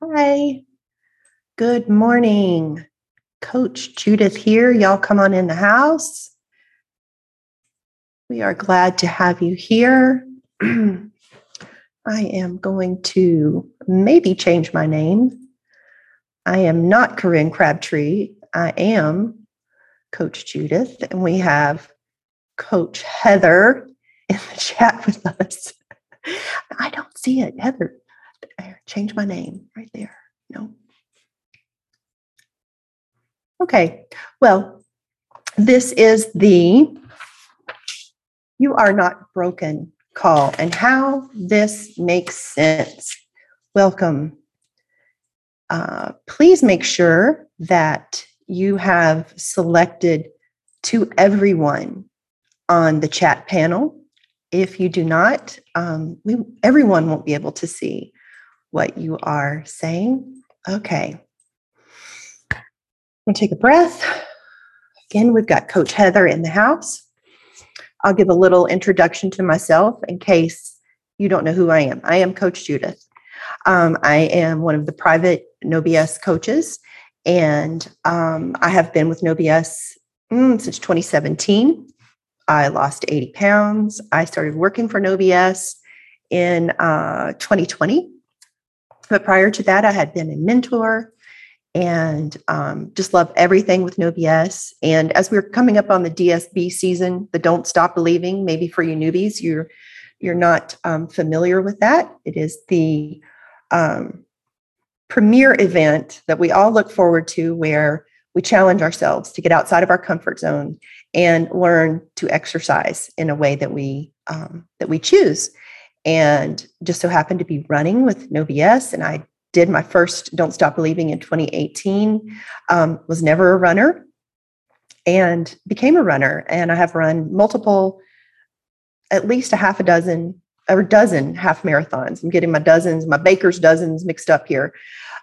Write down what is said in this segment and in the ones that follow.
Hi, good morning. Coach Judith here. Y'all come on in the house. We are glad to have you here. I am going to maybe change my name. I am not Corinne Crabtree. I am Coach Judith, and we have Coach Heather in the chat with us. I don't see it, Heather. I changed my name right there. No. Okay, well, this is the You Are Not Broken call and how this makes sense. Welcome. Please make sure that you have selected to everyone on the chat panel. If you do not, everyone won't be able to see what you are saying. Okay. We'll take a breath. Again, we've got Coach Heather in the house. I'll give a little introduction to myself in case you don't know who I am. I am Coach Judith. I am one of the private No BS coaches, and I have been with No BS since 2017. I lost 80 pounds. I started working for No BS in 2020. But prior to that, I had been a mentor and just love everything with No BS. And as we're coming up on the DSB season, the Don't Stop Believing, maybe for you newbies, you're not familiar with that. It is the premier event that we all look forward to, where we challenge ourselves to get outside of our comfort zone and learn to exercise in a way that we choose. And just so happened to be running with No BS, and I did my first Don't Stop Believing in 2018, was never a runner and became a runner. And I have run multiple, at least a dozen half marathons. I'm getting my baker's dozens mixed up here.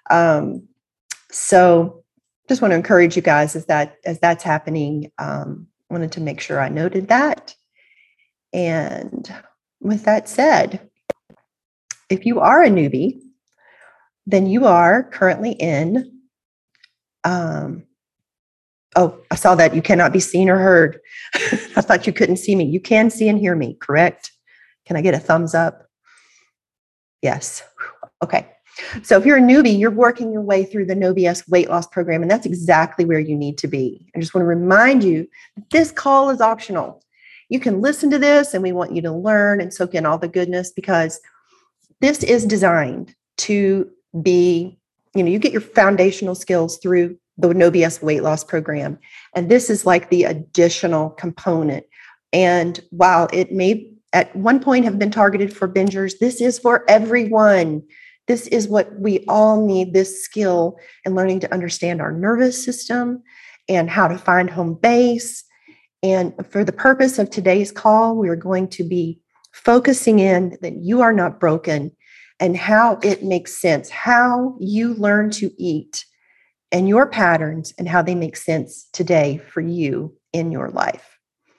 So just want to encourage you guys as that's happening. Wanted to make sure I noted that. And with that said, if you are a newbie, then you are currently in, I saw that you cannot be seen or heard. I thought you couldn't see me. You can see and hear me, correct? Can I get a thumbs up? Yes. Okay. So if you're a newbie, you're working your way through the No BS weight loss program, and that's exactly where you need to be. I just want to remind you that this call is optional. You can listen to this, and we want you to learn and soak in all the goodness, because this is designed to be, you get your foundational skills through the No BS weight loss program. And this is like the additional component. And while it may at one point have been targeted for bingers, this is for everyone. This is what we all need, this skill and learning to understand our nervous system and how to find home base. And for the purpose of today's call, we are going to be focusing in that you are not broken and how it makes sense, how you learn to eat and your patterns and how they make sense today for you in your life.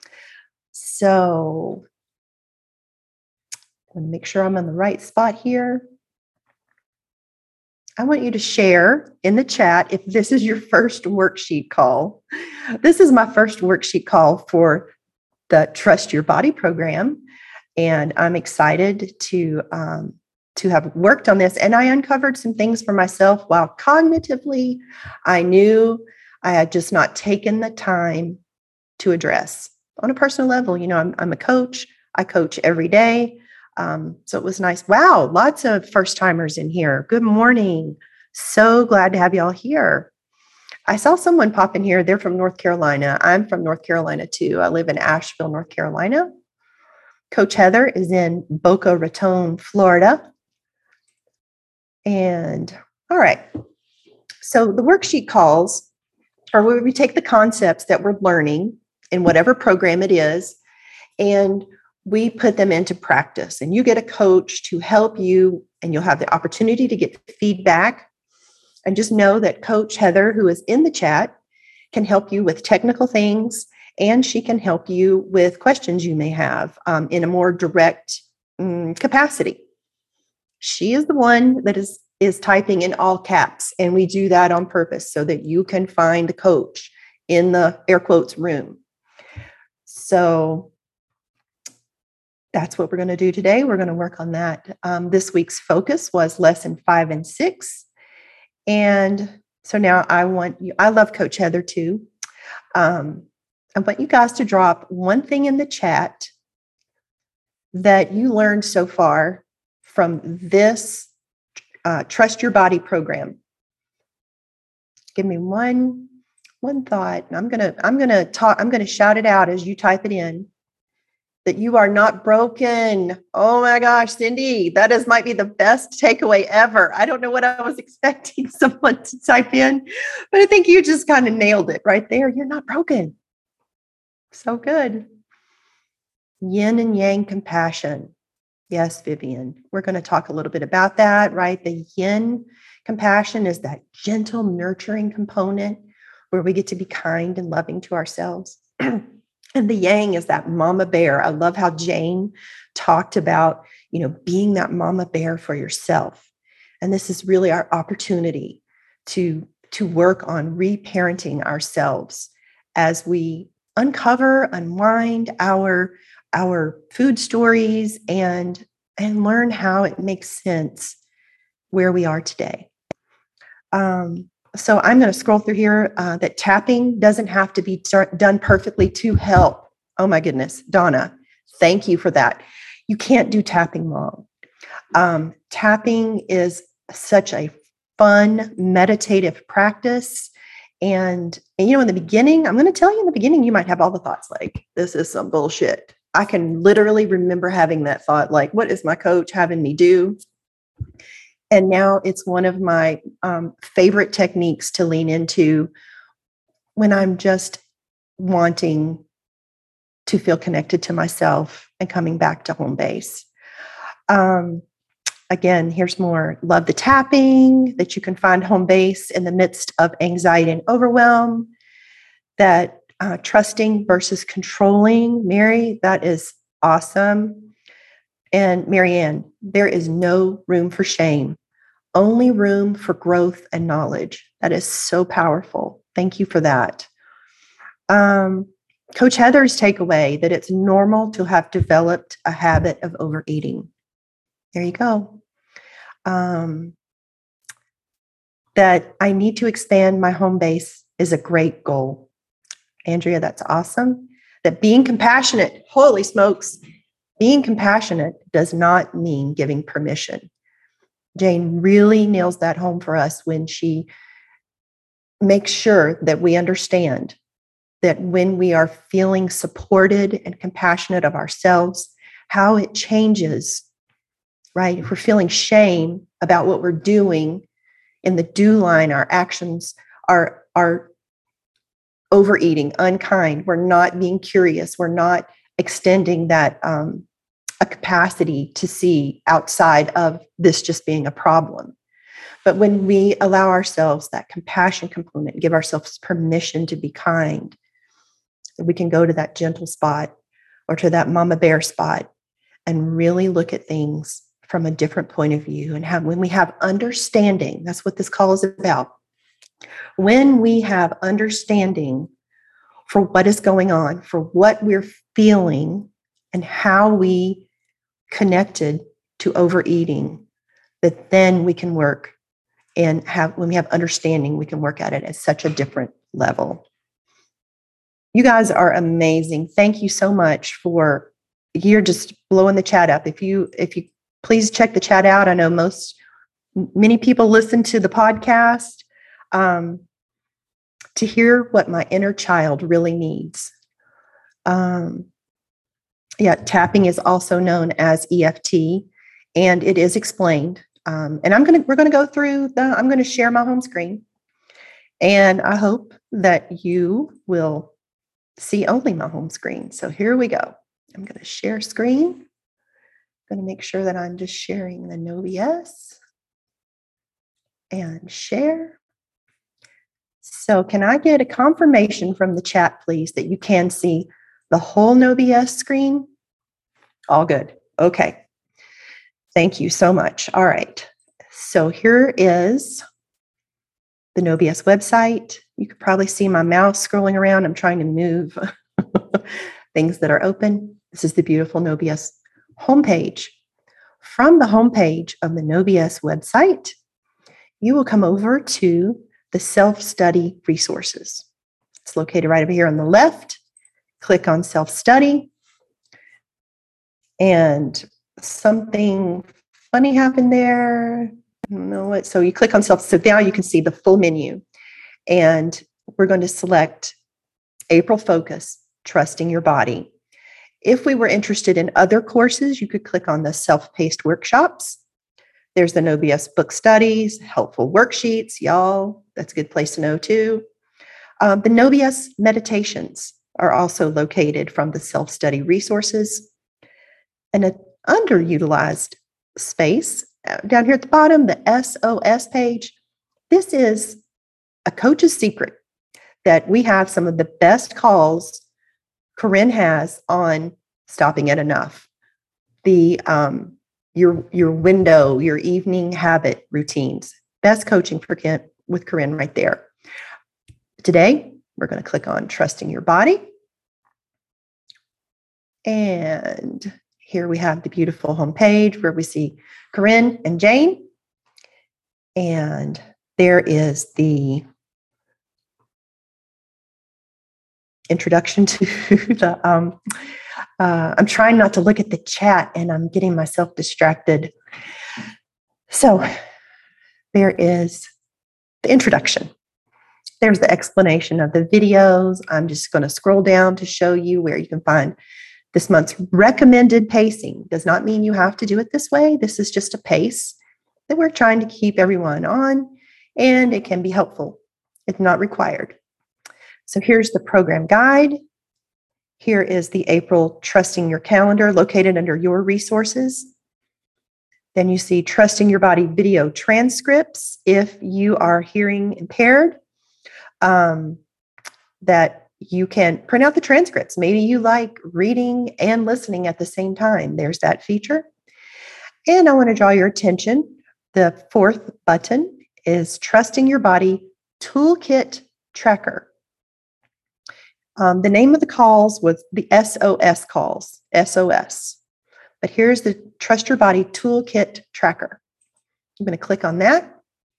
So I'm going to make sure I'm on the right spot here. I want you to share in the chat if this is your first worksheet call. This is my first worksheet call for the Trust Your Body program. And I'm excited to have worked on this. And I uncovered some things for myself while cognitively I knew I had just not taken the time to address on a personal level. I'm a coach. I coach every day. So it was nice. Wow, lots of first timers in here. Good morning. So glad to have y'all here. I saw someone pop in here. They're from North Carolina. I'm from North Carolina too. I live in Asheville, North Carolina. Coach Heather is in Boca Raton, Florida. And all right. So the worksheet calls are where we take the concepts that we're learning in whatever program it is, and we put them into practice. And you get a coach to help you, and you'll have the opportunity to get feedback. And just know that Coach Heather, who is in the chat, can help you with technical things, and she can help you with questions you may have in a more direct capacity. She is the one that is is typing in all caps, and we do that on purpose so that you can find the coach in the air quotes room. So that's what we're going to do today. We're going to work on that. This week's focus was lesson 5 and 6. And so now I love Coach Heather too. I want you guys to drop one thing in the chat that you learned so far from this Trust Your Body program. Give me one thought. I'm gonna shout it out as you type it in. That you are not broken. Oh my gosh, Cindy, that might be the best takeaway ever. I don't know what I was expecting someone to type in, but I think you just kind of nailed it right there. You're not broken. So good. Yin and yang compassion. Yes, Vivian, we're going to talk a little bit about that, right? The yin compassion is that gentle, nurturing component where we get to be kind and loving to ourselves. And the yang is that mama bear. I love how Jane talked about, being that mama bear for yourself. And this is really our opportunity to work on reparenting ourselves as we unwind our food stories and learn how it makes sense where we are today. So I'm going to scroll through here that tapping doesn't have to be done perfectly to help. Oh my goodness, Donna, thank you for that. You can't do tapping wrong. Tapping is such a fun, meditative practice. And in the beginning, I'm going to tell you in the beginning, you might have all the thoughts like, this is some bullshit. I can literally remember having that thought, like, what is my coach having me do? And now it's one of my favorite techniques to lean into when I'm just wanting to feel connected to myself and coming back to home base. Again, here's more. Love the tapping, that you can find home base in the midst of anxiety and overwhelm, that trusting versus controlling. Mary, that is awesome. And Marianne, there is no room for shame, only room for growth and knowledge. That is so powerful. Thank you for that. Coach Heather's takeaway, that it's normal to have developed a habit of overeating. There you go. That I need to expand my home base is a great goal. Andrea, that's awesome. That being compassionate, holy smokes, being compassionate does not mean giving permission. Jane really nails that home for us when she makes sure that we understand that when we are feeling supported and compassionate of ourselves, how it changes, right? If we're feeling shame about what we're doing in the do line, our actions are overeating, unkind. We're not being curious. We're not extending that a capacity to see outside of this just being a problem. But when we allow ourselves that compassion component, give ourselves permission to be kind, we can go to that gentle spot or to that mama bear spot and really look at things from a different point of view. And when we have understanding, that's what this call is about. When we have understanding for what is going on, for what we're feeling, and how we connected to overeating, that then we can work and when we have understanding, we can work at it at such a different level. You guys are amazing. Thank you so much you're just blowing the chat up. If you please check the chat out. I know many people listen to the podcast to hear what my inner child really needs. Tapping is also known as EFT, and it is explained. And we're going to go through I'm going to share my home screen, and I hope that you will see only my home screen. So here we go. I'm going to share screen. I'm going to make sure that I'm just sharing the NoBS and share. So can I get a confirmation from the chat, please, that you can see the whole NoBS screen? All good. Okay. Thank you so much. All right. So here is the No BS website. You could probably see my mouse scrolling around. I'm trying to move things that are open. This is the beautiful No BS homepage. From the homepage of the No BS website, you will come over to the self-study resources. It's located right over here on the left. Click on self-study. And something funny happened there. I don't know what. So you click on self. So now you can see the full menu. And we're going to select April Focus, Trusting Your Body. If we were interested in other courses, you could click on the self-paced workshops. There's the No BS book studies, helpful worksheets, y'all. That's a good place to know too. The No BS meditations are also located from the self-study resources. And an underutilized space down here at the bottom, the SOS page. This is a coach's secret that we have some of the best calls Corinne has on stopping at enough. The your window, your evening habit routines. Best coaching for with Corinne right there. Today, we're going to click on Trusting Your Body. And here we have the beautiful homepage where we see Corinne and Jane. And there is the introduction to the, I'm trying not to look at the chat and I'm getting myself distracted. So there is the introduction. There's the explanation of the videos. I'm just going to scroll down to show you where you can find this month's recommended pacing. Does not mean you have to do it this way. This is just a pace that we're trying to keep everyone on, and it can be helpful. It's not required. So here's the program guide. Here is the April Trusting Your Calendar located under your resources. Then you see Trusting Your Body video transcripts if you are hearing impaired, that you can print out the transcripts. Maybe you like reading and listening at the same time. There's that feature. And I want to draw your attention. The fourth button is Trusting Your Body Toolkit Tracker. The name of the calls was the SOS calls, SOS. But here's the Trust Your Body Toolkit Tracker. I'm going to click on that.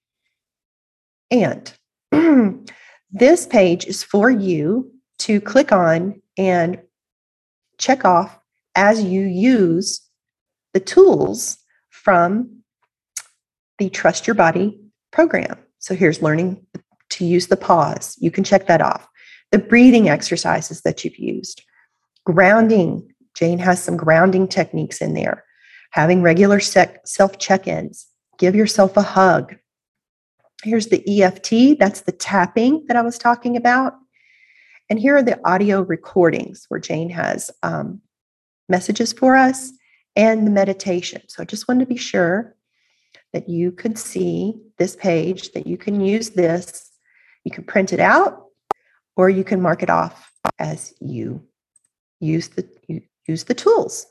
And this page is for you to click on and check off as you use the tools from the Trust Your Body program. So here's learning to use the pause. You can check that off. The breathing exercises that you've used. Grounding. Jane has some grounding techniques in there. Having regular self-check-ins. Give yourself a hug. Here's the EFT. That's the tapping that I was talking about. And here are the audio recordings where Jane has messages for us and the meditation. So I just wanted to be sure that you could see this page, that you can use this. You can print it out or you can mark it off as you use the tools.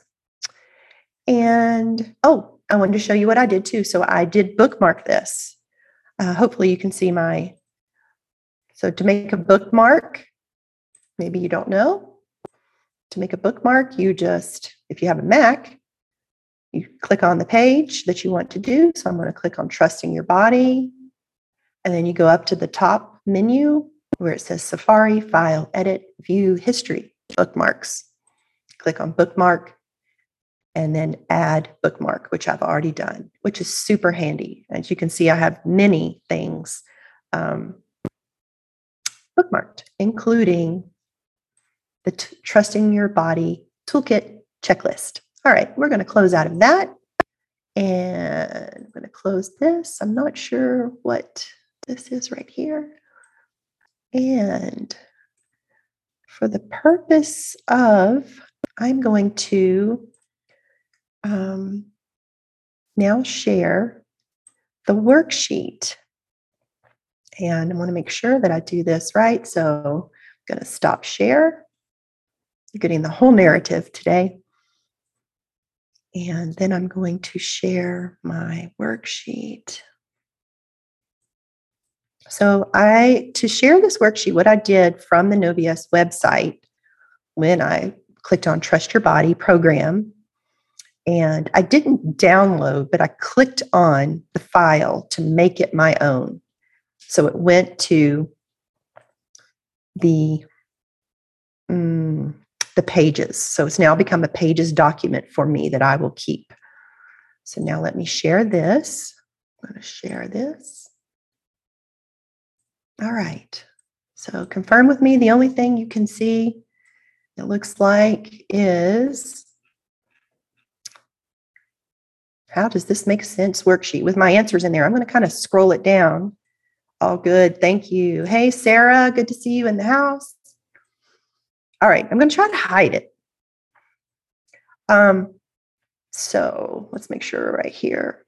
And, I wanted to show you what I did too. So I did bookmark this. Hopefully you can see so to make a bookmark, maybe you don't know, to make a bookmark, if you have a Mac, you click on the page that you want to do. So I'm going to click on Trusting Your Body. And then you go up to the top menu where it says Safari, File, Edit, View, History, Bookmarks. Click on Bookmark and then Add Bookmark, which I've already done, which is super handy. As you can see, I have many things bookmarked, including the Trusting Your Body Toolkit checklist. All right, we're going to close out of that. And I'm going to close this. I'm not sure what this is right here. And for the purpose of, I'm going to now share the worksheet. And I want to make sure that I do this right. So I'm going to stop share. You're getting the whole narrative today. And then I'm going to share my worksheet. So to share this worksheet, what I did from the No BS website when I clicked on Trust Your Body program, and I didn't download, but I clicked on the file to make it my own. So it went to the pages. So it's now become a pages document for me that I will keep. So now let me share this. I'm going to share this. All right. So confirm with me. The only thing you can see, it looks like, is how does this make sense worksheet with my answers in there. I'm going to kind of scroll it down. All good. Thank you. Hey, Sarah, good to see you in the house. All right. I'm going to try to hide it. So let's make sure right here.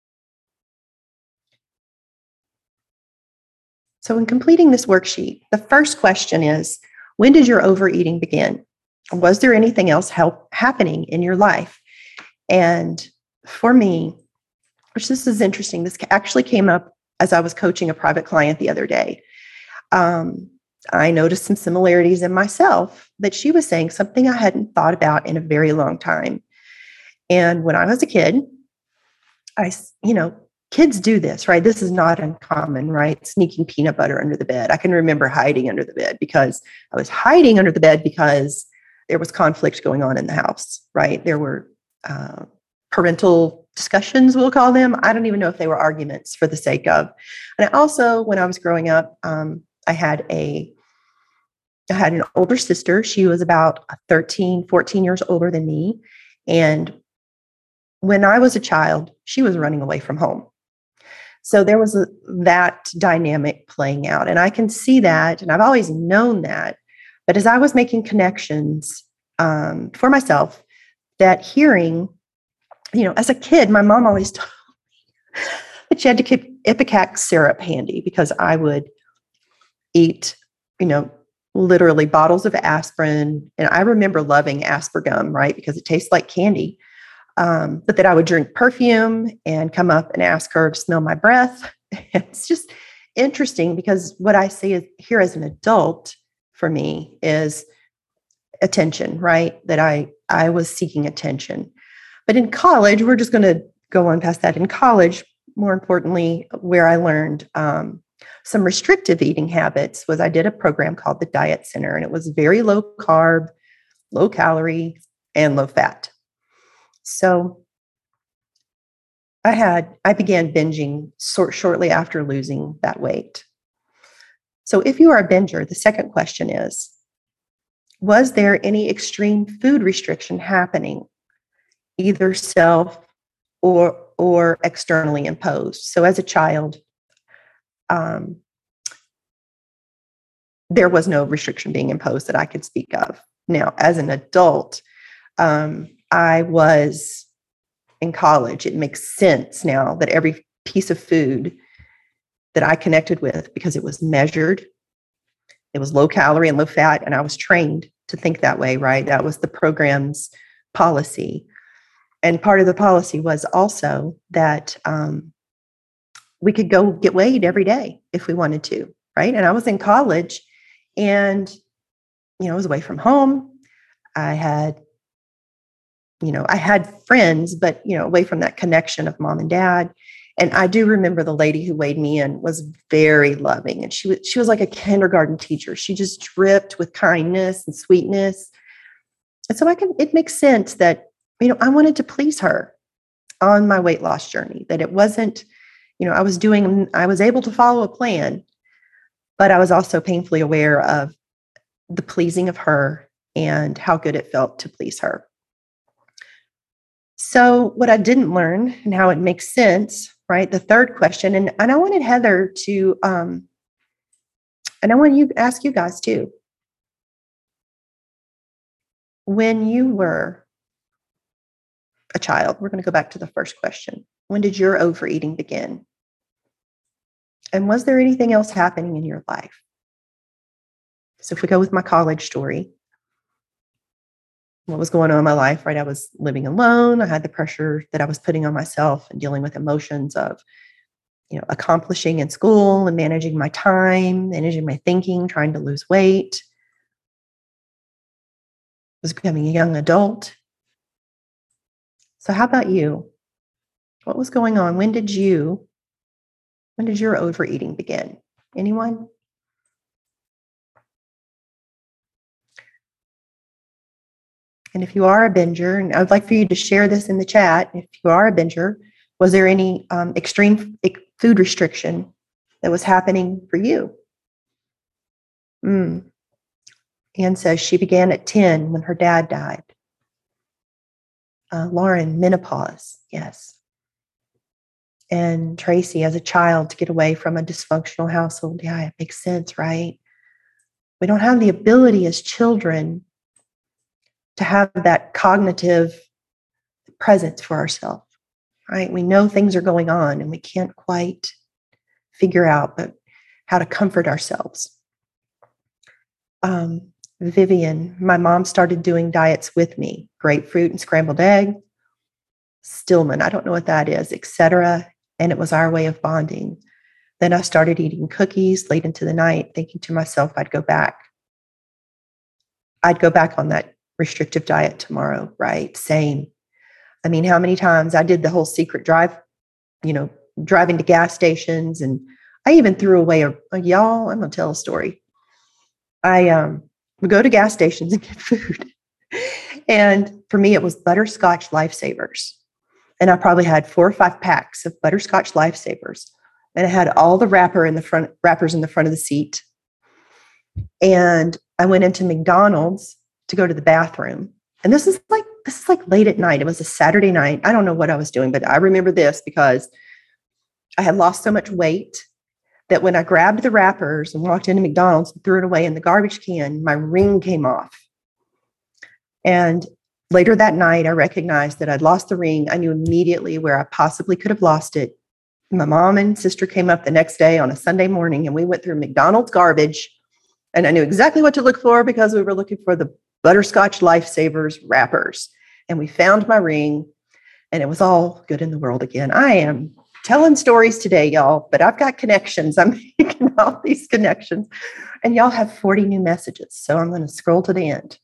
So in completing this worksheet, the first question is, when did your overeating begin? Was there anything else happening in your life? And for me, which this is interesting, this actually came up as I was coaching a private client the other day. I noticed some similarities in myself that she was saying something I hadn't thought about in a very long time. And when I was a kid, kids do this, right? This is not uncommon, right? Sneaking peanut butter under the bed. I can remember hiding under the bed because I was hiding under the bed because there was conflict going on in the house, right? There were parental discussions, we'll call them. I don't even know if they were arguments for the sake of. And I also, when I was growing up, I had an older sister. She was about 13, 14 years older than me. And when I was a child, she was running away from home. So there was that dynamic playing out. And I can see that, and I've always known that. But as I was making connections for myself, that hearing, as a kid, my mom always told me that she had to keep Ipecac syrup handy because I would eat, literally bottles of aspirin. And I remember loving Aspergum, right? Because it tastes like candy. But that I would drink perfume and come up and ask her to smell my breath. It's just interesting because what I see here as an adult for me is attention, right? That I was seeking attention. But in college, we're just going to go on past that. In college, more importantly, where I learned some restrictive eating habits was I did a program called the Diet Center, and it was very low carb, low calorie, and low fat. So I began binging shortly after losing that weight. So if you are a binger, the second question is, was there any extreme food restriction happening, either self or externally imposed? So as a child, there was no restriction being imposed that I could speak of. Now, as an adult, I was in college. It makes sense now that every piece of food that I connected with, because it was measured, it was low calorie and low fat, and I was trained to think that way, right? That was the program's policy. And part of the policy was also that we could go get weighed every day if we wanted to, right? And I was in college and, I was away from home. I had friends, but, away from that connection of mom and dad. And I do remember the lady who weighed me in was very loving. And she was like a kindergarten teacher. She just dripped with kindness and sweetness. And so it makes sense that, I wanted to please her on my weight loss journey, that it wasn't, I was able to follow a plan, but I was also painfully aware of the pleasing of her and how good it felt to please her. So what I didn't learn and how it makes sense, right? The third question, and I wanted Heather to, and I want to ask you guys too. When you were a child, we're going to go back to the first question. When did your overeating begin? And was there anything else happening in your life? So if we go with my college story, what was going on in my life, right? I was living alone. I had the pressure that I was putting on myself and dealing with emotions of, accomplishing in school and managing my time, managing my thinking, trying to lose weight. I was becoming a young adult. So how about you? What was going on? When did your overeating begin? Anyone? And if you are a binger, and I would like for you to share this in the chat, if you are a binger, was there any extreme food restriction that was happening for you? Anne says she began at 10 when her dad died. Lauren, menopause, yes. And Tracy, as a child, to get away from a dysfunctional household. Yeah, it makes sense, right? We don't have the ability as children to have that cognitive presence for ourselves, right? We know things are going on and we can't quite figure out how to comfort ourselves. Vivian, my mom started doing diets with me, grapefruit and scrambled egg, Stillman, I don't know what that is, etc. And it was our way of bonding. Then I started eating cookies late into the night, thinking to myself, I'd go back on that restrictive diet tomorrow, right? Same. I mean, how many times I did the whole secret drive, driving to gas stations. And I even threw away y'all, I'm going to tell a story. I would go to gas stations and get food. And for me, it was butterscotch lifesavers. And I probably had 4 or 5 packs of butterscotch lifesavers. And I had all the wrappers in the front of the seat. And I went into McDonald's to go to the bathroom. And this is like late at night. It was a Saturday night. I don't know what I was doing, but I remember this because I had lost so much weight that when I grabbed the wrappers and walked into McDonald's and threw it away in the garbage can, my ring came off. And later that night, I recognized that I'd lost the ring. I knew immediately where I possibly could have lost it. My mom and sister came up the next day on a Sunday morning, and we went through McDonald's garbage. And I knew exactly what to look for because we were looking for the butterscotch lifesavers wrappers. And we found my ring, and it was all good in the world again. I am telling stories today, y'all, but I've got connections. I'm making all these connections. And y'all have 40 new messages. So I'm going to scroll to the end.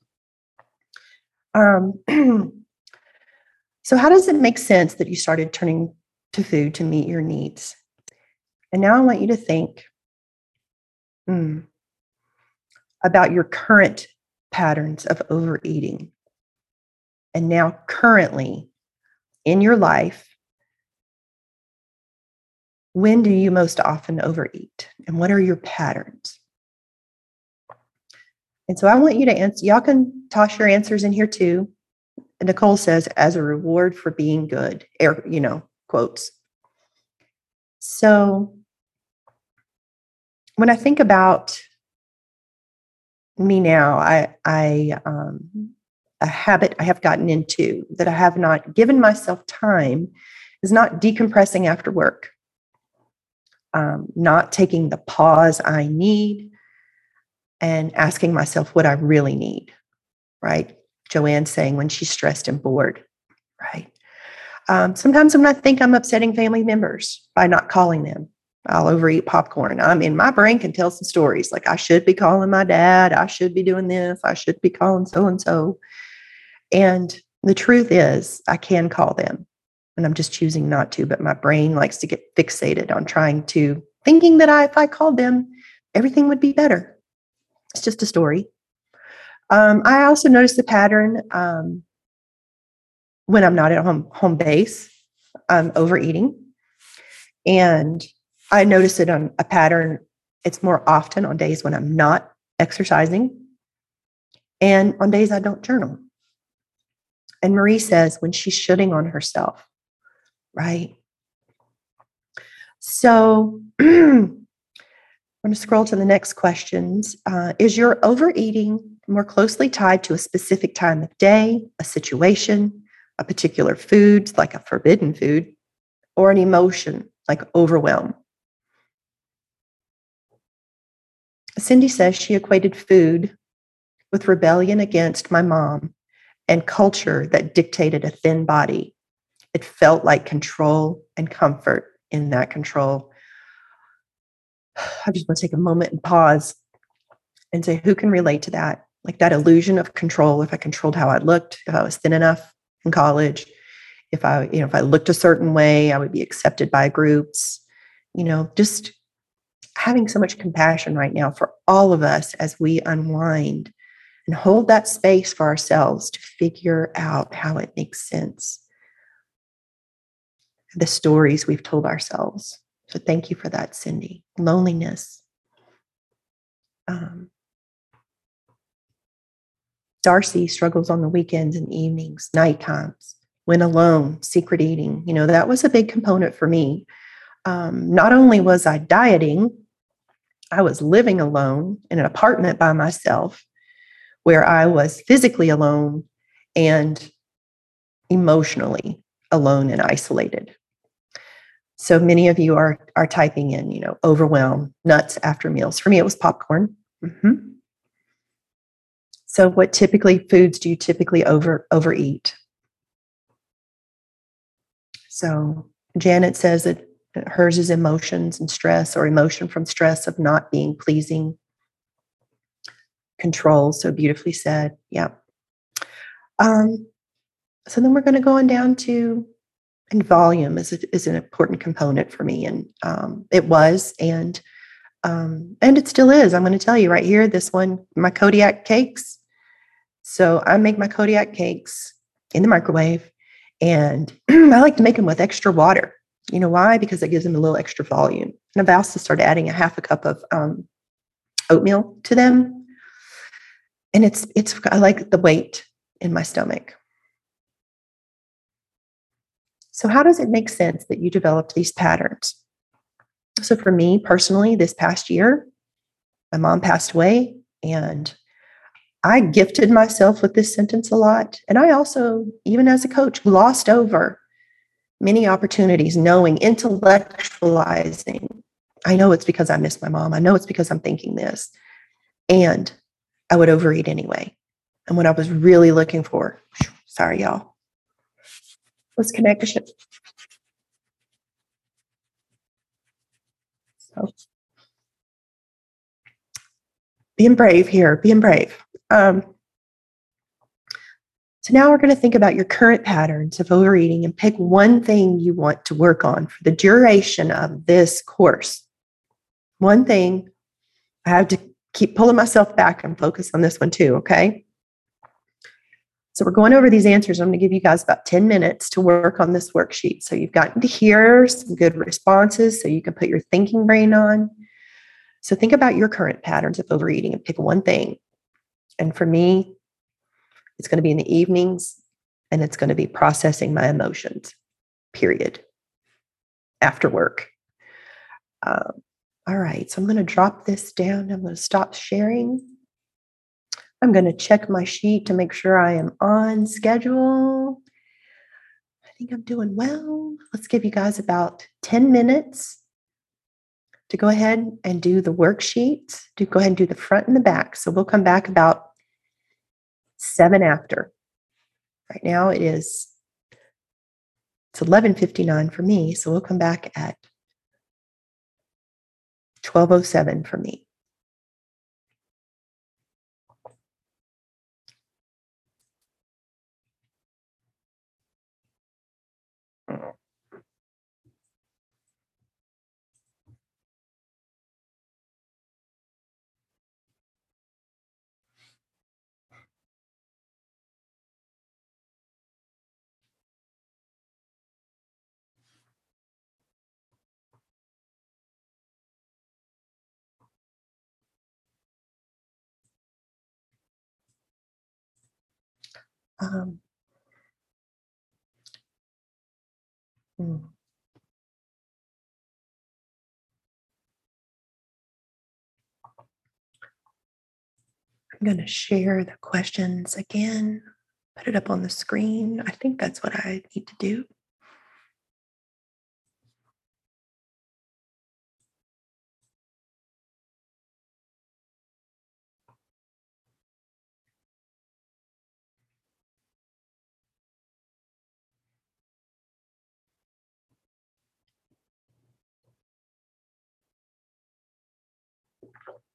So how does it make sense that you started turning to food to meet your needs? And now I want you to think about your current patterns of overeating. And now currently in your life, when do you most often overeat? And what are your patterns? And so I want you to answer. Y'all can toss your answers in here too. And Nicole says, as a reward for being good, quotes. So when I think about me now, a habit I have gotten into that I have not given myself time is not decompressing after work, not taking the pause I need and asking myself what I really need, right? Joanne saying when she's stressed and bored, right? Sometimes when I think I'm upsetting family members by not calling them, I'll overeat popcorn. My brain can tell some stories like I should be calling my dad. I should be doing this. I should be calling so-and-so. And the truth is I can call them and I'm just choosing not to, but my brain likes to get fixated on thinking that if I called them, everything would be better. It's just a story. I also notice the pattern when I'm not at home base, I'm overeating. And I notice it on a pattern. It's more often on days when I'm not exercising and on days I don't journal. And Marie says when she's shooting on herself, right? So I'm going to scroll to the next questions. Is your overeating more closely tied to a specific time of day, a situation, a particular food, like a forbidden food, or an emotion like overwhelm? Cindy says she equated food with rebellion against my mom and culture that dictated a thin body. It felt like control and comfort in that control. I just want to take a moment and pause and say, who can relate to that? Like that illusion of control. If I controlled how I looked, if I was thin enough in college, if I looked a certain way, I would be accepted by groups. Just having so much compassion right now for all of us as we unwind and hold that space for ourselves to figure out how it makes sense. The stories we've told ourselves. So thank you for that, Cindy. Loneliness. Darcy struggles on the weekends and evenings, night times, when alone, secret eating. That was a big component for me. Not only was I dieting, I was living alone in an apartment by myself where I was physically alone and emotionally alone and isolated. So many of you are typing in, overwhelm, nuts after meals. For me, it was popcorn. Mm-hmm. So what foods do you typically overeat? So Janet says that hers is emotions and stress, or emotion from stress of not being pleasing. Control, so beautifully said. Yeah. So then we're going to go on down to, and volume is an important component for me, and it was, and it still is. I'm going to tell you right here, this one, my Kodiak cakes. So I make my Kodiak cakes in the microwave, and I like to make them with extra water. You know why? Because it gives them a little extra volume. And I've also started adding a half a cup of oatmeal to them. And I like the weight in my stomach. So how does it make sense that you developed these patterns? So for me personally, this past year, my mom passed away, and I gifted myself with this sentence a lot. And I also, even as a coach, glossed over many opportunities, knowing, intellectualizing. I know it's because I miss my mom. I know it's because I'm thinking this. And I would overeat anyway. And what I was really looking for, sorry, y'all, was connection. So being brave here, being brave. So now we're going to think about your current patterns of overeating and pick one thing you want to work on for the duration of this course. One thing. I have to keep pulling myself back and focus on this one too, okay? So we're going over these answers. I'm going to give you guys about 10 minutes to work on this worksheet. So you've gotten to hear some good responses so you can put your thinking brain on. So think about your current patterns of overeating and pick one thing. And for me, it's going to be in the evenings, and it's going to be processing my emotions, period, after work. All right, so I'm going to drop this down. I'm going to stop sharing. I'm going to check my sheet to make sure I am on schedule. I think I'm doing well. Let's give you guys about 10 minutes to go ahead and do the worksheet. Go ahead and do the front and the back. So we'll come back about 7 after. Right now it's 11:59 for me, so we'll come back at 12:07 for me. Um, I'm going to share the questions again, put it up on the screen. I think that's what I need to do.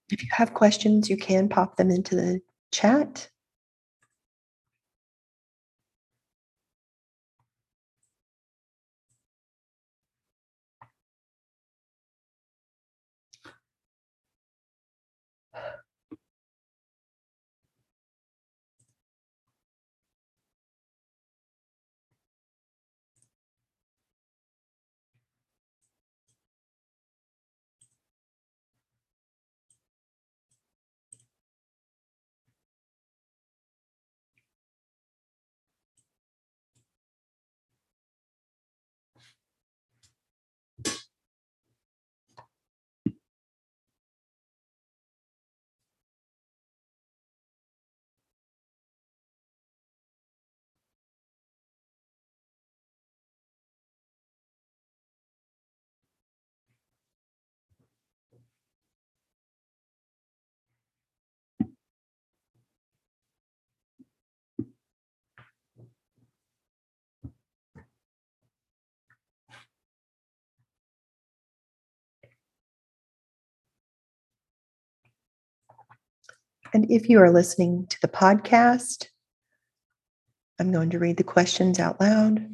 If you have questions, you can pop them into the chat. And if you are listening to the podcast, I'm going to read the questions out loud.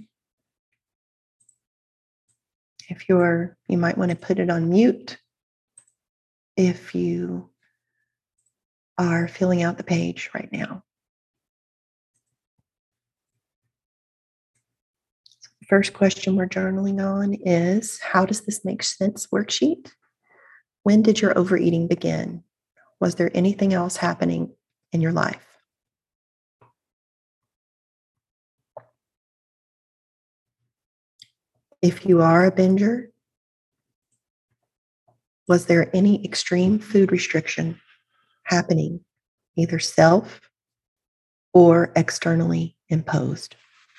If you might want to put it on mute if you are filling out the page right now. The first question we're journaling on is, how does this make sense worksheet? When did your overeating begin? Was there anything else happening in your life? If you are a binger, was there any extreme food restriction happening, either self or externally imposed?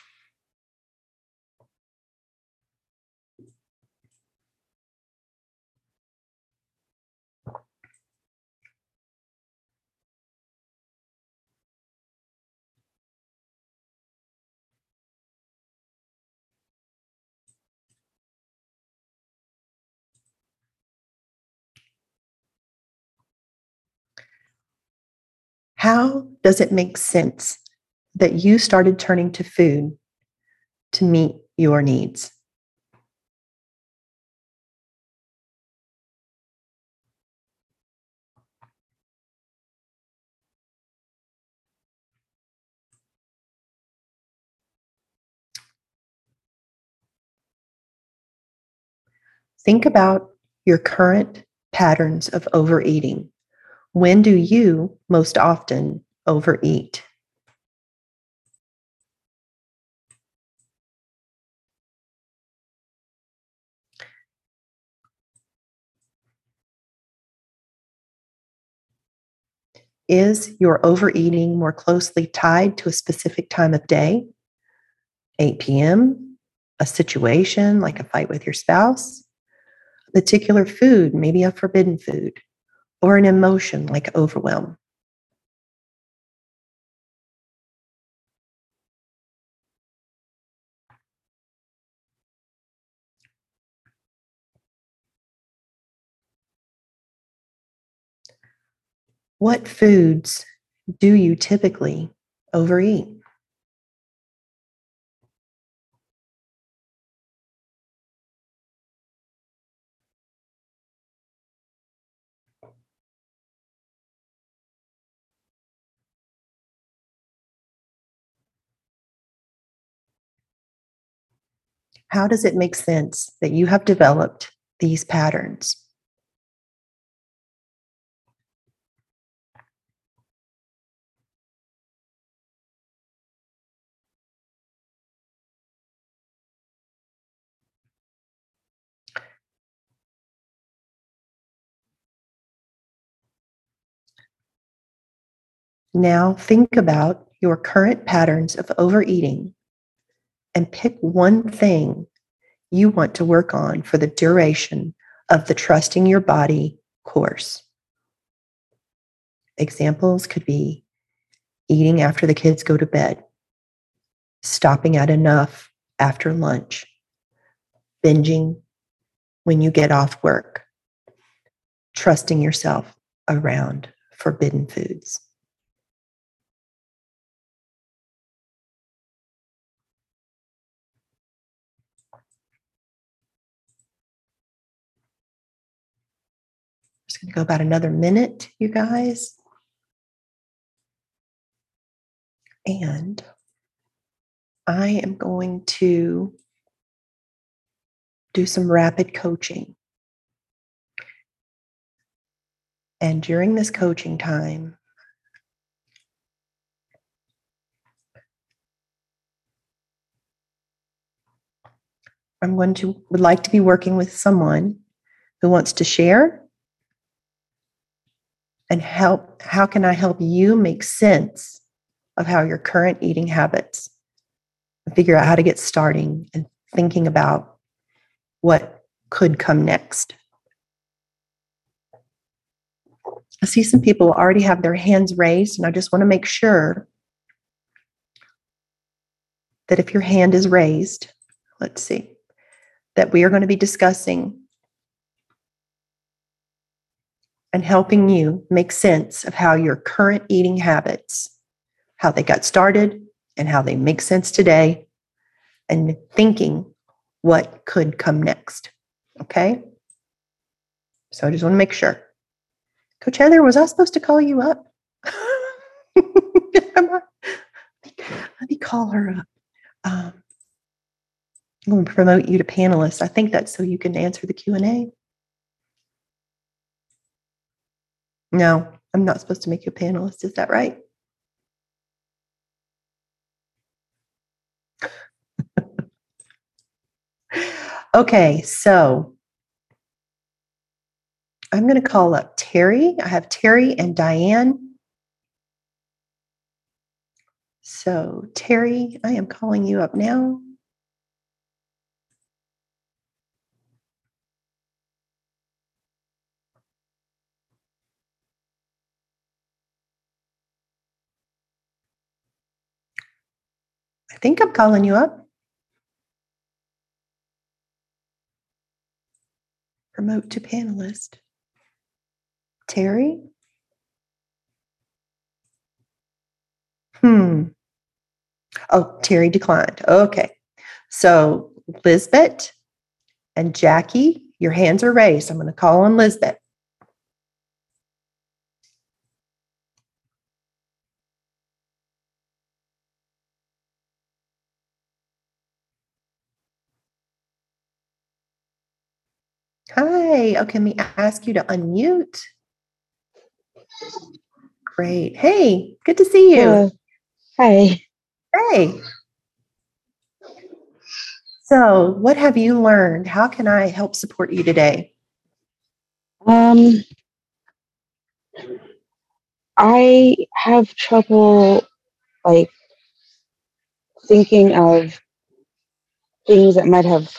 How does it make sense that you started turning to food to meet your needs? Think about your current patterns of overeating. When do you most often overeat? Is your overeating more closely tied to a specific time of day, 8 p.m., a situation like a fight with your spouse, a particular food, maybe a forbidden food, or an emotion like overwhelm? What foods do you typically overeat? How does it make sense that you have developed these patterns? Now think about your current patterns of overeating and pick one thing you want to work on for the duration of the Trusting Your Body course. Examples could be eating after the kids go to bed, stopping at enough after lunch, binging when you get off work, trusting yourself around forbidden foods. Just going to go about another minute, you guys. And I am going to do some rapid coaching. And during this coaching time, would like to be working with someone who wants to share and help. How can I help you make sense of how your current eating habits, figure out how to get starting and thinking about what could come next? I see some people already have their hands raised, and I just want to make sure that if your hand is raised, let's see, that we are going to be discussing and helping you make sense of how your current eating habits, how they got started and how they make sense today, and thinking what could come next. Okay? So I just want to make sure. Coach Heather, was I supposed to call you up? Let me call her up. I'm going to promote you to panelist. I think that's so you can answer the Q&A. No, I'm not supposed to make you a panelist. Is that right? Okay, so I'm going to call up Terry. I have Terry and Diane. So Terry, I am calling you up now. I think I'm calling you up. Promote to panelist. Terry? Oh, Terry declined. Okay. So Lisbeth and Jackie, your hands are raised. I'm going to call on Lisbeth. Hi. Okay, let me ask you to unmute. Great. Hey, good to see you. Hi. Hey. So, what have you learned? How can I help support you today? I have trouble thinking of things that might have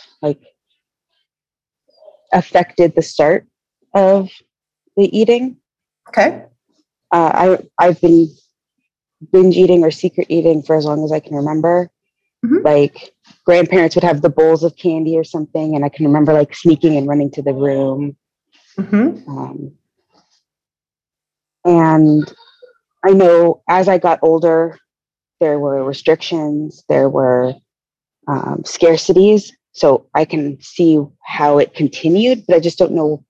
affected the start of the eating. Okay. I've been binge eating or secret eating for as long as I can remember. Mm-hmm. Grandparents would have the bowls of candy or something, and I can remember sneaking and running to the room. Mm-hmm. And I know as I got older, there were restrictions, there were scarcities. So I can see how it continued, but I just don't know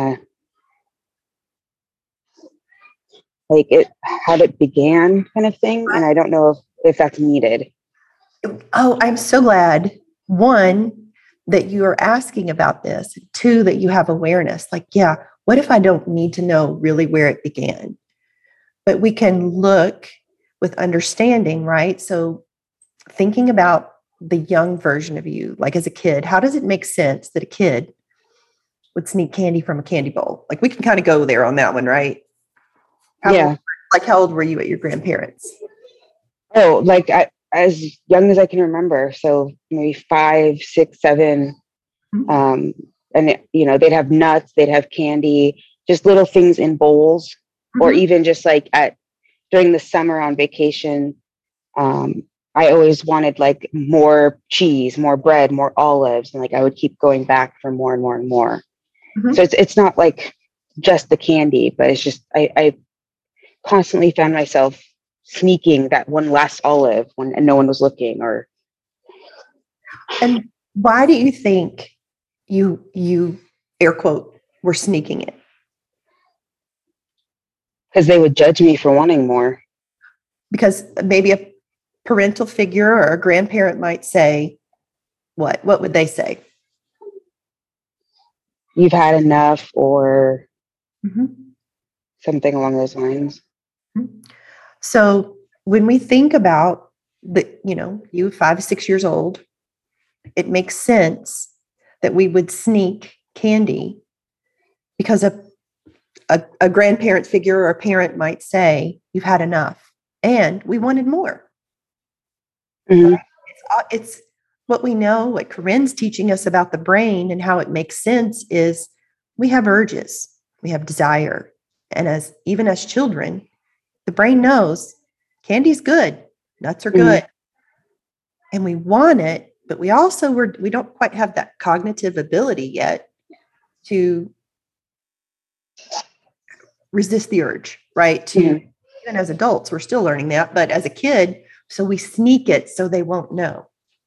how it began kind of thing. And I don't know if that's needed. Oh, I'm so glad. One, that you are asking about this. Two, that you have awareness. What if I don't need to know really where it began? But we can look with understanding, right? So thinking about the young version of you, as a kid, how does it make sense that a kid would sneak candy from a candy bowl? We can kind of go there on that one, right? How old were you at your grandparents? Oh, as young as I can remember. So maybe 5, 6, 7. Mm-hmm. And they'd have nuts, they'd have candy, just little things in bowls, mm-hmm. or even just during the summer on vacation. I always wanted more cheese, more bread, more olives. And I would keep going back for more and more and more. Mm-hmm. So it's not just the candy, but it's just, I constantly found myself sneaking that one last olive when and no one was looking. Or And why do you think you air quote were sneaking it? because they would judge me for wanting more. Because maybe a parental figure or a grandparent might say, what would they say? You've had enough, or Mm-hmm. something along those lines. So when we think about you 5 6 years old, it makes sense that we would sneak candy because a grandparent figure or a parent might say, you've had enough, and we wanted more. Mm-hmm. It's what we know, what Corinne's teaching us about the brain and how it makes sense is we have urges, we have desire. And even as children, the brain knows candy's good, nuts are good, and we want it, but we don't quite have that cognitive ability yet to resist the urge, right? Even as adults, we're still learning that, but as a kid, so we sneak it so they won't know.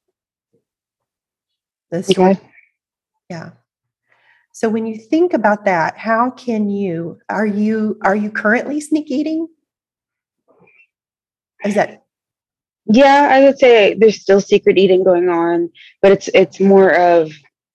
Yeah. So when you think about that, how can are you currently sneak eating? Is that? Yeah, I would say there's still secret eating going on, but it's more of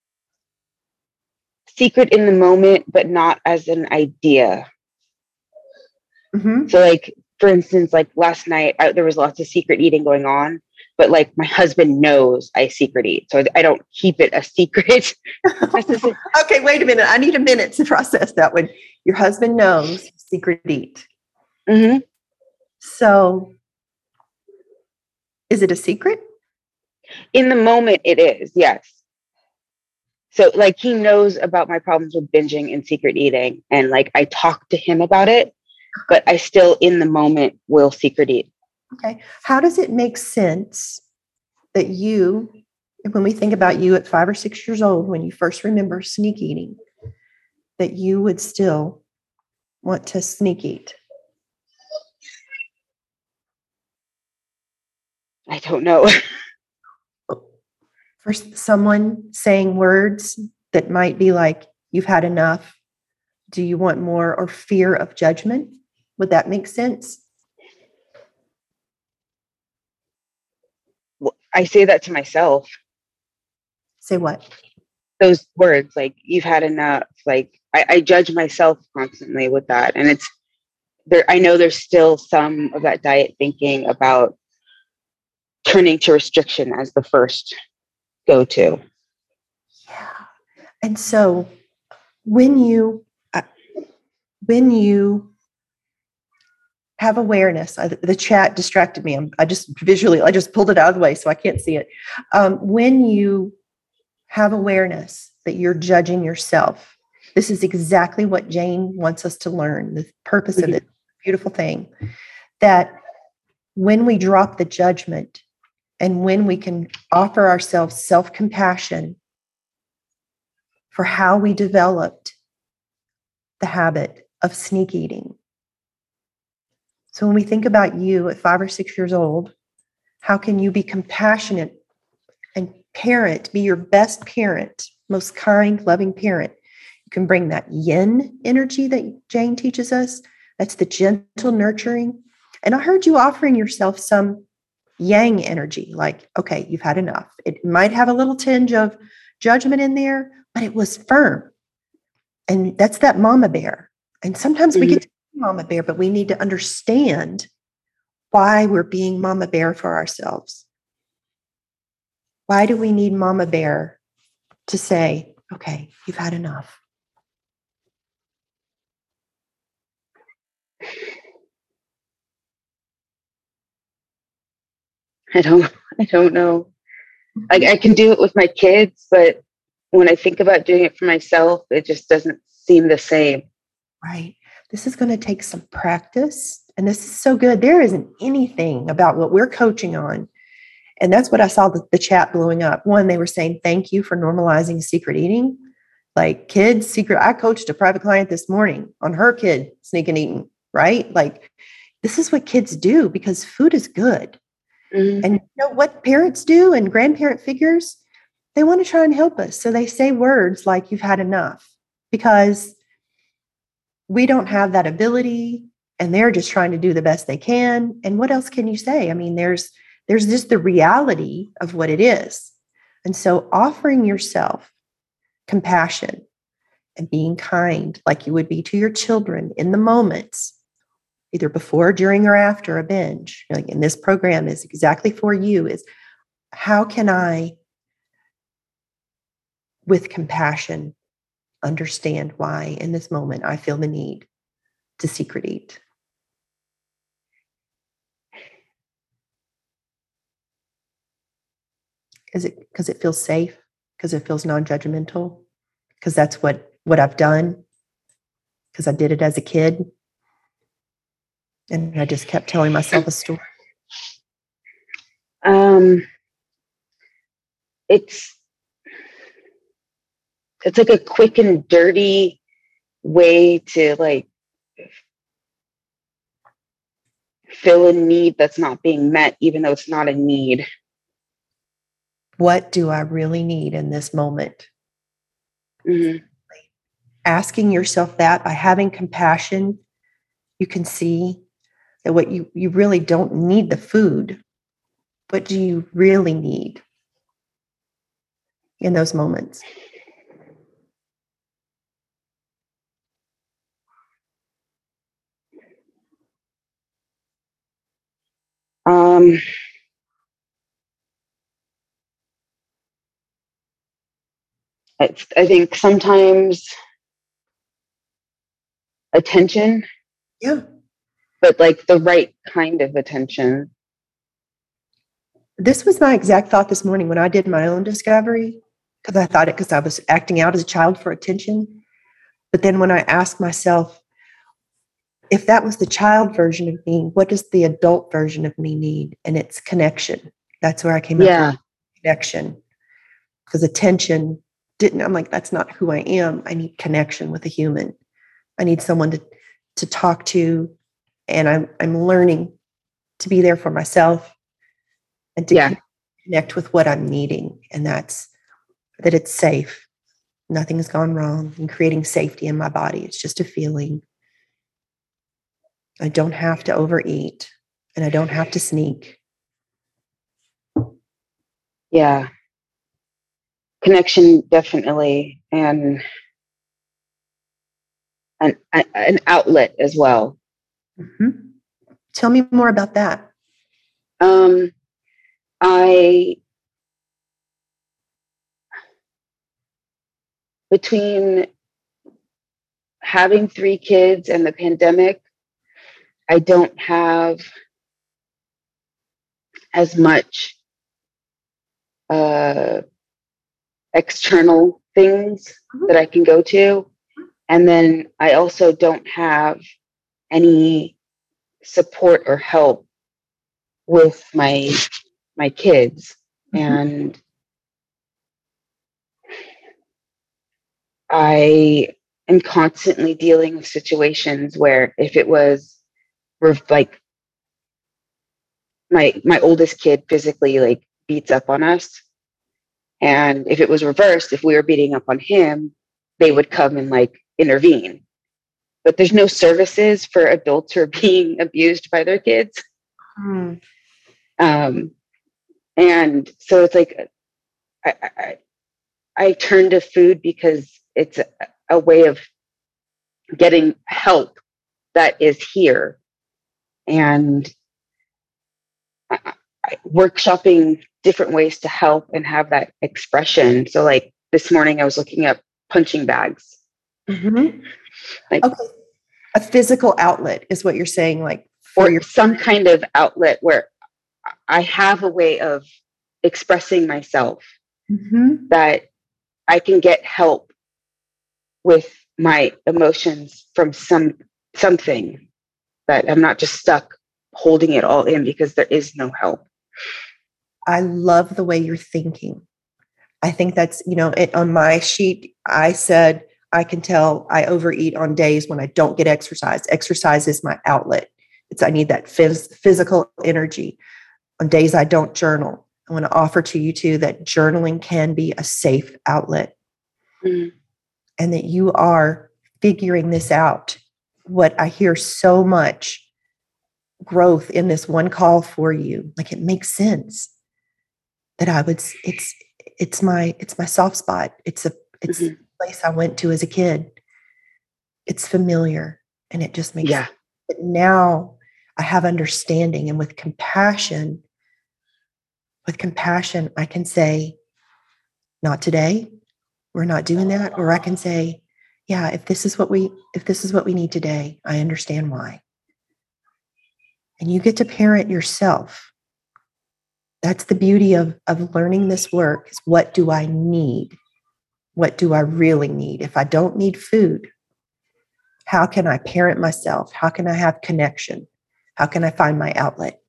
secret in the moment, but not as an idea. Mm-hmm. So like, for instance, like last night, there was lots of secret eating going on, but like my husband knows I secret eat. So I don't keep it a secret. Okay, wait a minute. I need a minute to process that one. Your husband knows you secret eat. Mm-hmm. So is it a secret? In the moment, it is, yes. So like he knows about my problems with binging and secret eating. And like I talk to him about it, but I still in the moment will secret eat. Okay. How does it make sense that when we think about you at 5 or 6 years old, when you first remember sneak eating, that you would still want to sneak eat? I don't know. For someone saying words that might be like, you've had enough, do you want more, or fear of judgment? Would that make sense? I say that to myself. Say what? Those words, like you've had enough. Like I judge myself constantly with that. And it's there. I know there's still some of that diet thinking about turning to restriction as the first go-to. Yeah. And so when you have awareness, the chat distracted me. I just pulled it out of the way so I can't see it. When you have awareness that you're judging yourself, this is exactly what Jane wants us to learn. The purpose of this beautiful thing, that when we drop the judgment and when we can offer ourselves self-compassion for how we developed the habit of sneak eating. So when we think about you at 5 or 6 years old, how can you be compassionate and be your best parent, most kind, loving parent? You can bring that yin energy that Jane teaches us. That's the gentle nurturing. And I heard you offering yourself some yang energy, like, okay, you've had enough. It might have a little tinge of judgment in there, but it was firm. And that's that mama bear. And sometimes we get to be mama bear, but we need to understand why we're being mama bear for ourselves. Why do we need mama bear to say, okay, you've had enough? I don't know. I can do it with my kids, but when I think about doing it for myself, it just doesn't seem the same. Right. This is going to take some practice. And this is so good. There isn't anything about what we're coaching on. And that's what I saw the chat blowing up. One, they were saying, thank you for normalizing secret eating. Like kids secret. I coached a private client this morning on her kid sneaking eating, right? Like this is what kids do because food is good. Mhm. And you know what parents do and grandparent figures? They want to try and help us. So they say words like you've had enough because we don't have that ability and they're just trying to do the best they can. And what else can you say? I mean, there's just the reality of what it is. And so offering yourself compassion and being kind like you would be to your children in the moments, either before, during, or after a binge. Like, and this program is exactly for you, is how can I, with compassion, understand why in this moment I feel the need to secret eat. Is it because it feels safe? Because it feels non-judgmental? Because that's what I've done? Because I did it as a kid? And I just kept telling myself a story. It's like a quick and dirty way to like fill a need that's not being met, even though it's not a need. What do I really need in this moment? Mm-hmm. Asking yourself that by having compassion, you can see that what you really don't need the food. What do you really need in those moments? I think sometimes attention, Yeah. but like the right kind of attention. This was my exact thought this morning when I did my own discovery, because I thought it because I was acting out as a child for attention. But then when I asked myself, if that was the child version of me, what does the adult version of me need? And it's connection. That's where I came up with connection. Because attention didn't, I'm like, that's not who I am. I need connection with a human. I need someone to talk to. And I'm learning to be there for myself and to connect with what I'm needing. And that's that it's safe. Nothing has gone wrong in creating safety in my body. It's just a feeling. I don't have to overeat and I don't have to sneak. Yeah. Connection, definitely. And an outlet as well. Mm-hmm. Tell me more about that. Between having 3 kids and the pandemic, I don't have as much external things that I can go to. And then I also don't have any support or help with my kids. And I am constantly dealing with situations where if it was like my oldest kid physically like beats up on us, and if it was reversed, if we were beating up on him, they would come and like intervene. But there's no services for adults who are being abused by their kids. And so it's like I turn to food because it's a way of getting help that is here. And workshopping different ways to help and have that expression. So like this morning I was looking up punching bags. Like, okay. A physical outlet is what you're saying, like for your some kind of outlet where I have a way of expressing myself that I can get help with my emotions from something, that I'm not just stuck holding it all in because there is no help. I love the way you're thinking. I think that's, on my sheet, I said, I can tell I overeat on days when I don't get exercise. Exercise is my outlet. I need that physical energy. On days I don't journal, I want to offer to you too that journaling can be a safe outlet, and that you are figuring this out. What I hear so much growth in this one call for you, like it makes sense that it's my soft spot. It's a place I went to as a kid. It's familiar, and it just makes sense. But now I have understanding, and with compassion, I can say, not today. We're not doing that. Or I can say, yeah, if this is what we need today, I understand why. And you get to parent yourself. That's the beauty of learning this work, is what do I need? What do I really need? If I don't need food, how can I parent myself? How can I have connection? How can I find my outlet?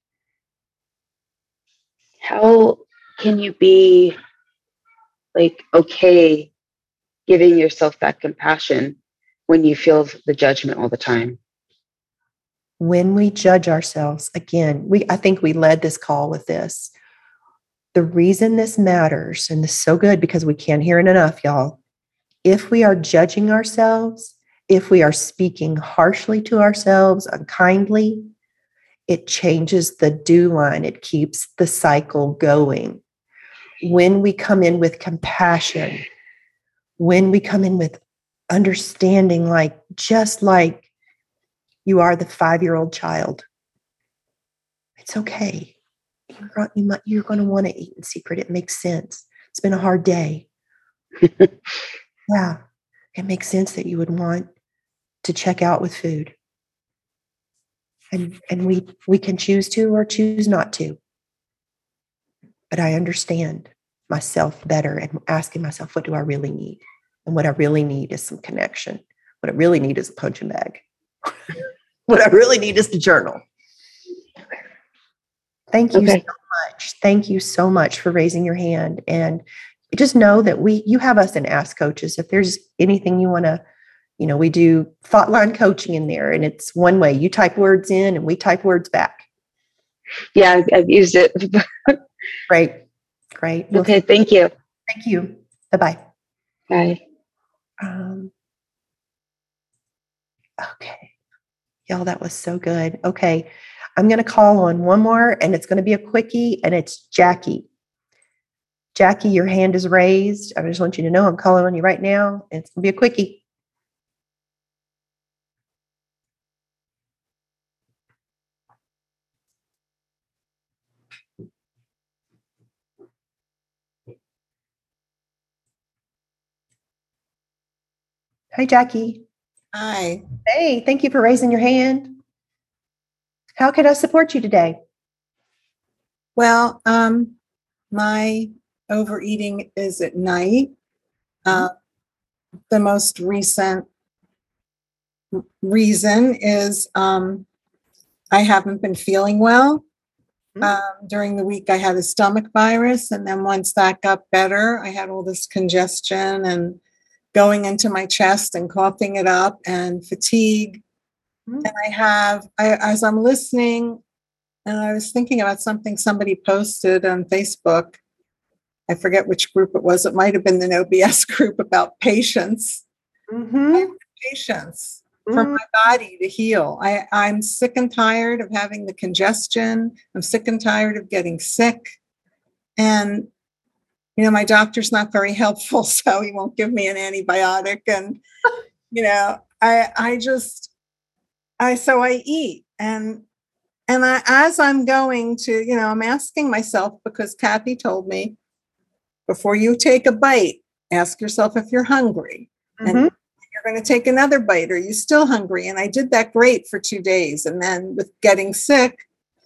How can you be okay giving yourself that compassion when you feel the judgment all the time? When we judge ourselves, again, I think we led this call with this. The reason this matters, and this is so good because we can't hear it enough, y'all. If we are judging ourselves, if we are speaking harshly to ourselves, unkindly, it changes the dew line. It keeps the cycle going. When we come in with compassion, when we come in with understanding, just like you are the 5-year-old child, it's okay. You're going to want to eat in secret. It makes sense. It's been a hard day. Yeah, it makes sense that you would want to check out with food. And we can choose to or choose not to. But I understand myself better and asking myself, what do I really need? And what I really need is some connection. What I really need is a punching bag. What I really need is to journal. Thank you so much. Thank you so much for raising your hand. And just know that you have us in Ask Coaches. If there's anything you want to, we do thought line coaching in there, and it's one way. You type words in and we type words back. Yeah, I've used it. Great. Okay, thank you. Thank you. Bye-bye. Bye. Okay. Y'all, that was so good. Okay. I'm going to call on one more, and it's going to be a quickie, and it's Jackie. Jackie, your hand is raised. I just want you to know I'm calling on you right now. It's going to be a quickie. Hi, Jackie. Hi. Hey, thank you for raising your hand. How can I support you today? Well, my overeating is at night. The most recent reason is I haven't been feeling well. During the week, I had a stomach virus, and then once that got better, I had all this congestion and going into my chest and coughing it up and fatigue. And as I'm listening, and I was thinking about something somebody posted on Facebook. I forget which group it was. It might have been the No BS group about patience. Patience for my body to heal. I'm sick and tired of having the congestion. I'm sick and tired of getting sick. And, my doctor's not very helpful, so he won't give me an antibiotic. And, so I eat. And as I'm going to, I'm asking myself, because Kathy told me, before you take a bite, ask yourself if you're hungry. And you're going to take another bite. Are you still hungry? And I did that great for 2 days. And then with getting sick,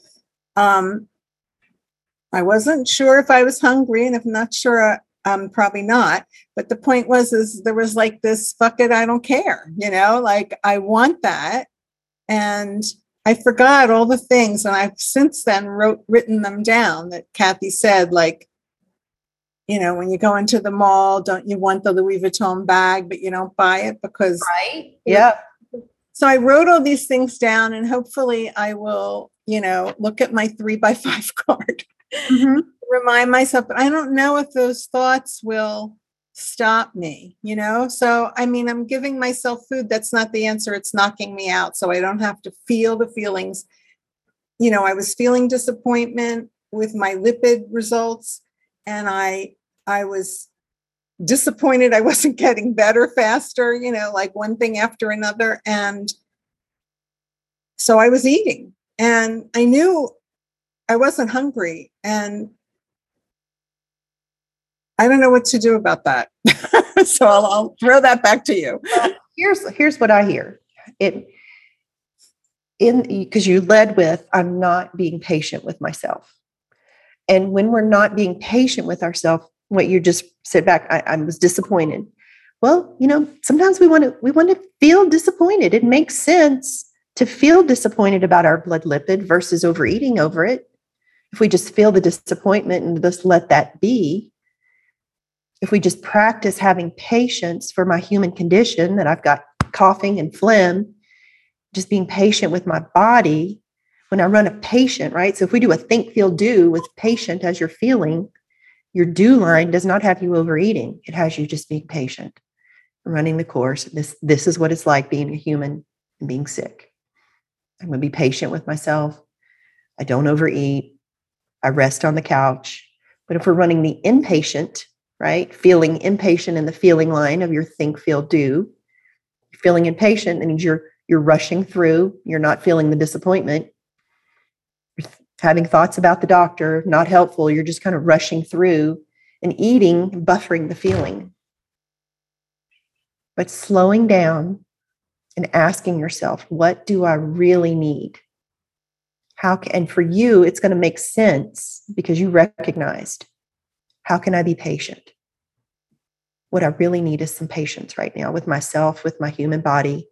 I wasn't sure if I was hungry. And if I'm not sure, probably not. But the point is there was like this, fuck it, I don't care. I want that. And I forgot all the things, and I've since then written them down that Kathy said, when you go into the mall, don't you want the Louis Vuitton bag, but you don't buy it because. Right. Yeah. So I wrote all these things down, and hopefully I will, look at my 3x5 card, Mhm. remind myself, but I don't know if those thoughts will stop me, So, I mean, I'm giving myself food. That's not the answer. It's knocking me out. So I don't have to feel the feelings. I was feeling disappointment with my lipid results, and I was disappointed I wasn't getting better faster, like one thing after another. And so I was eating, and I knew I wasn't hungry, and I don't know what to do about that. So I'll throw that back to you. Here's what I hear. Because you led with, I'm not being patient with myself. And when we're not being patient with ourselves, what you just said back, I was disappointed. Well, sometimes we want to feel disappointed. It makes sense to feel disappointed about our blood lipid versus overeating over it. If we just feel the disappointment and just let that be, if we just practice having patience for my human condition, that I've got coughing and phlegm, just being patient with my body. When I run a patient, right? So if we do a think, feel, do with patient as your feeling, your do line does not have you overeating. It has you just being patient, running the course. This is what it's like being a human and being sick. I'm going to be patient with myself. I don't overeat. I rest on the couch. But if we're running the impatient, right? Feeling impatient in the feeling line of your think, feel, do. Feeling impatient, that means you're rushing through. You're not feeling the disappointment. You're having thoughts about the doctor, not helpful. You're just kind of rushing through and eating, buffering the feeling. But slowing down and asking yourself, what do I really need? And for you, it's going to make sense because you recognized, how can I be patient? What I really need is some patience right now with myself, with my human body.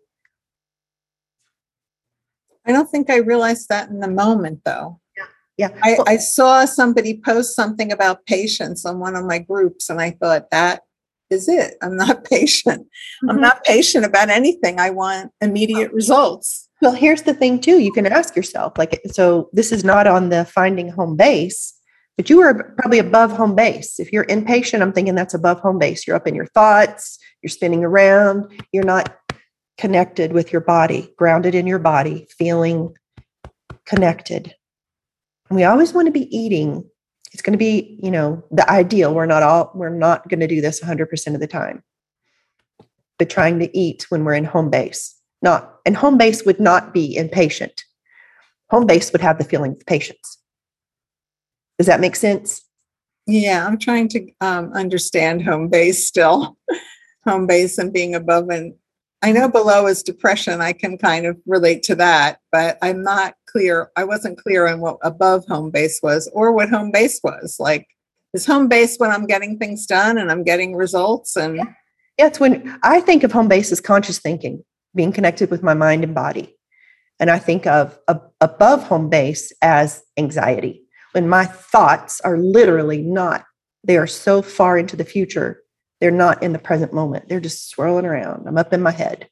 I don't think I realized that in the moment, though. Yeah. I saw somebody post something about patience on one of my groups, and I thought, that is it. I'm not patient. Mm-hmm. I'm not patient about anything. I want immediate results. Well, here's the thing, too. You can ask yourself, so this is not on the finding home base, but you are probably above home base. If you're impatient, I'm thinking that's above home base. You're up in your thoughts. You're spinning around. You're not connected with your body, grounded in your body, feeling connected. And we always want to be eating. It's going to be, the ideal. We're not going to do this 100% of the time, but trying to eat when we're in home base. And home base would not be impatient. Home base would have the feeling of patience. Does that make sense? Yeah, I'm trying to understand home base still. Home base and being above, and I know below is depression. I can kind of relate to that, but I'm not clear. I wasn't clear on what above home base was or what home base was. Like, is home base when I'm getting things done and I'm getting results? And yeah, it's when I think of home base as conscious thinking, being connected with my mind and body. And I think of above home base as anxiety, when my thoughts are literally they are so far into the future. They're not in the present moment. They're just swirling around. I'm up in my head.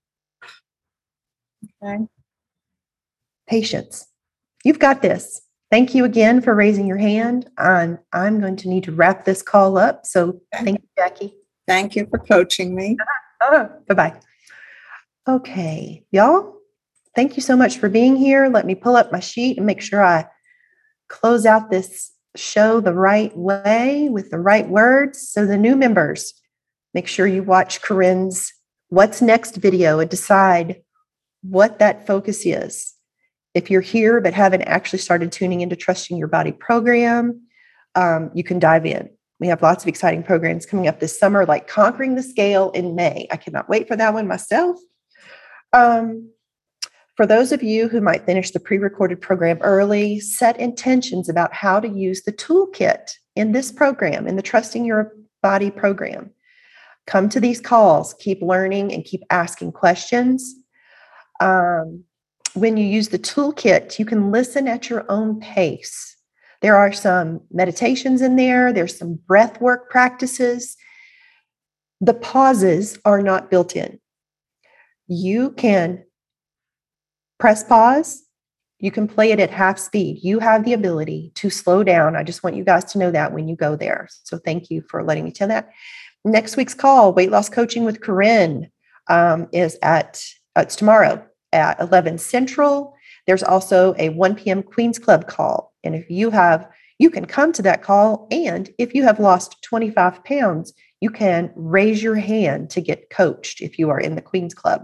Okay. Patience. You've got this. Thank you again for raising your hand. I'm going to need to wrap this call up. So thank you, Jackie. Thank you for coaching me. Bye-bye. Okay, y'all. Thank you so much for being here. Let me pull up my sheet and make sure I close out this show the right way with the right words. So the new members, make sure you watch Corinne's What's Next video and decide what that focus is. If you're here but haven't actually started tuning into Trusting Your Body program, you can dive in. We have lots of exciting programs coming up this summer, like Conquering the Scale in May. I cannot wait for that one myself. For those of you who might finish the pre-recorded program early, set intentions about how to use the toolkit in this program, in the Trusting Your Body program. Come to these calls, keep learning and keep asking questions. When you use the toolkit, you can listen at your own pace. There are some meditations in there. There's some breath work practices. The pauses are not built in. You can press pause. You can play it at half speed. You have the ability to slow down. I just want you guys to know that when you go there. So thank you for letting me tell that. Next week's call, Weight Loss Coaching with Corinne, is it's tomorrow at 11 Central. There's also a 1 p.m. Queens Club call. And if you can come to that call. And if you have lost 25 pounds, you can raise your hand to get coached if you are in the Queens Club.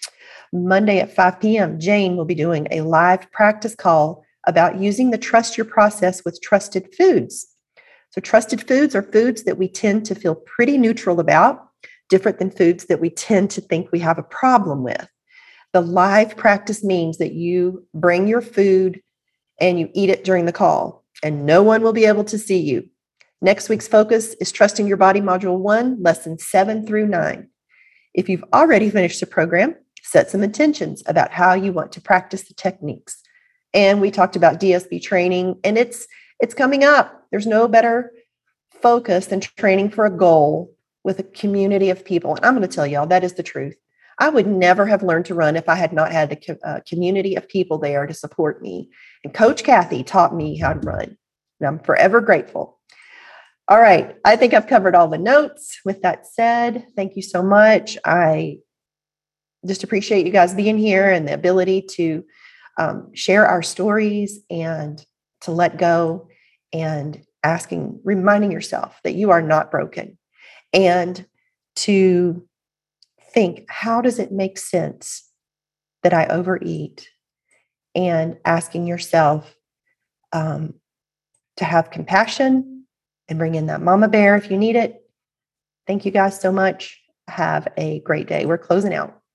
Monday at 5 p.m., Jane will be doing a live practice call about using the Trust Your Process with Trusted Foods. So trusted foods are foods that we tend to feel pretty neutral about, different than foods that we tend to think we have a problem with. The live practice means that you bring your food and you eat it during the call, and no one will be able to see you. Next week's focus is Trusting Your Body, Module 1, Lessons 7 through 9. If you've already finished the program, set some intentions about how you want to practice the techniques. And we talked about DSB training, and it's coming up. There's no better focus than training for a goal with a community of people. And I'm going to tell y'all, that is the truth. I would never have learned to run if I had not had a community of people there to support me. And Coach Kathy taught me how to run. And I'm forever grateful. All right. I think I've covered all the notes. With that said, thank you so much. I just appreciate you guys being here and the ability to share our stories and to let go and reminding yourself that you are not broken, and to think, how does it make sense that I overeat? And asking yourself to have compassion and bring in that mama bear if you need it. Thank you guys so much. Have a great day. We're closing out.